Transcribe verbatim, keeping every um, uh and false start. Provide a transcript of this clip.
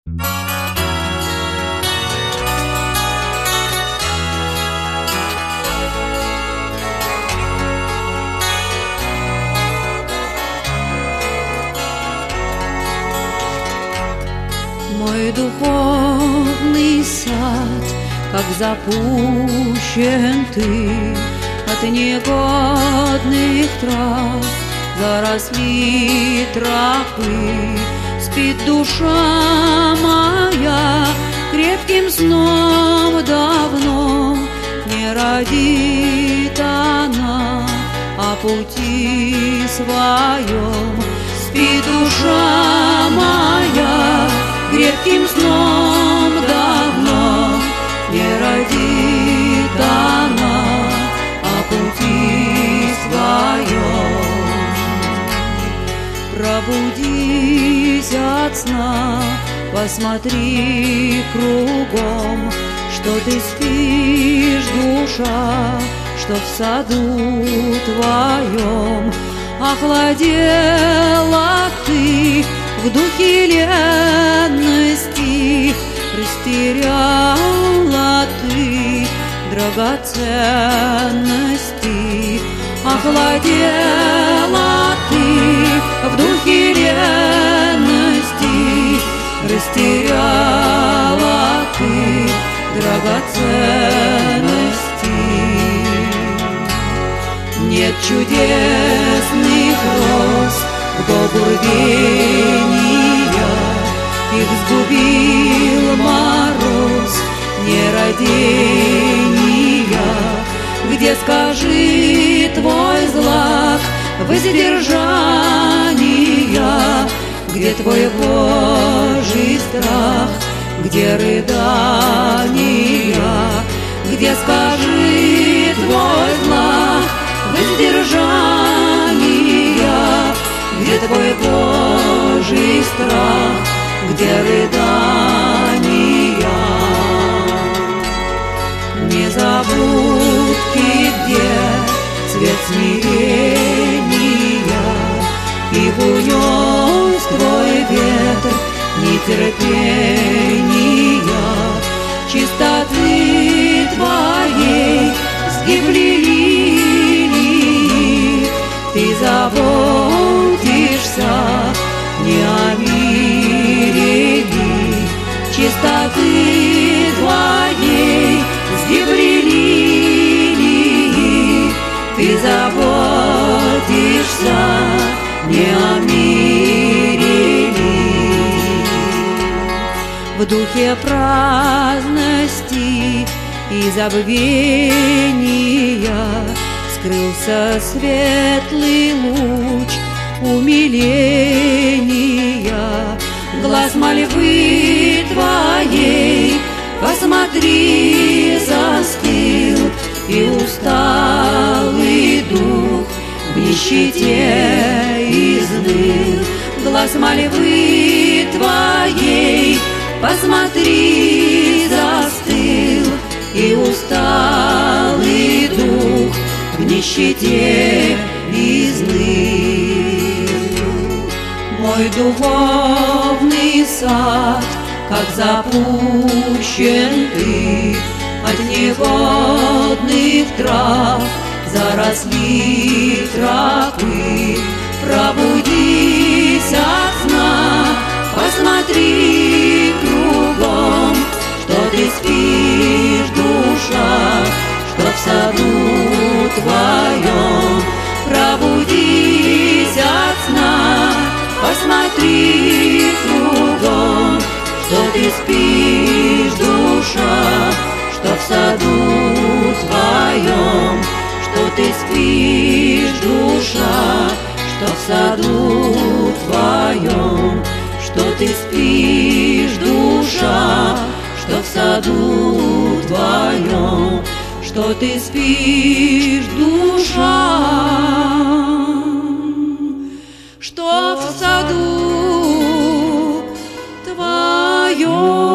Мой духовный сад, как запущен ты, от негодных трав заросли тропы. Спит душа моя крепким сном давно, не родит она о пути своем. Спит душа моя крепким сном давно, не родит она о пути своем. Пробудись от сна, посмотри кругом, что ты спишь, душа, что в саду твоем охладела ты в духе ленности, растеряла ты драгоценности. Охладела ты в духе ленности, растеряла ты драгоценности. Нет чудесных роз в год рвения, их сгубил мороз нерадения. Где, скажи, твой злак воздержания? Где твой Божий страх? Где рыдания? Где, скажи, твой злак воздержания? Где твой Божий страх? Где рыдания? Незабудки, где цвет смирения, их унес твой ветер нетерпения. Чистоты твоей сгибли лилии, ты заботишься не о мире ли. Чистоты твоей сгибли лилии, ты заботишься не о мире ли. В духе праздности и забвения скрылся светлый луч умиления. Глаз мольбы твоей, посмотри, застыл, и усталый дух в нищете изныл. Глаз мольбы твоей, посмотри, застыл, и усталый дух в нищете изныл. Мой духовный сад, как запущен ты, от негодных трав заросли тропы. Пробудись от сна, посмотри кругом, что ты спишь, душа, что в саду твоем. Пробудись от сна, посмотри кругом, что ты спишь, душа, что в саду твоем. Что ты спишь, душа, что в саду твоем. Что ты спишь, душа, что в саду твоем. Что ты спишь, душа, что в саду твоем.